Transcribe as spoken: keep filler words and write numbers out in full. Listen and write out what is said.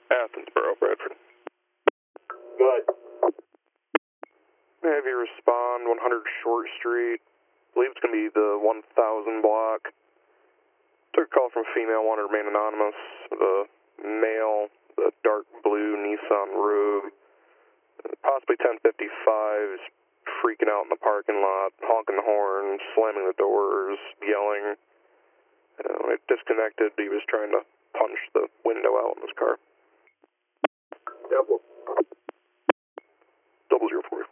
Athensboro, Bradford. Good. Have you respond one hundred Short Street. I believe it's going to be the one thousand block. Took a call from a female, wanted to remain anonymous. The male, the dark blue Nissan Rogue, possibly ten fifty-five, is freaking out in the parking lot, honking the horn, slamming the doors, yelling. Uh, when it disconnected, he was trying to punch the window out in his car. Double. Double zero four.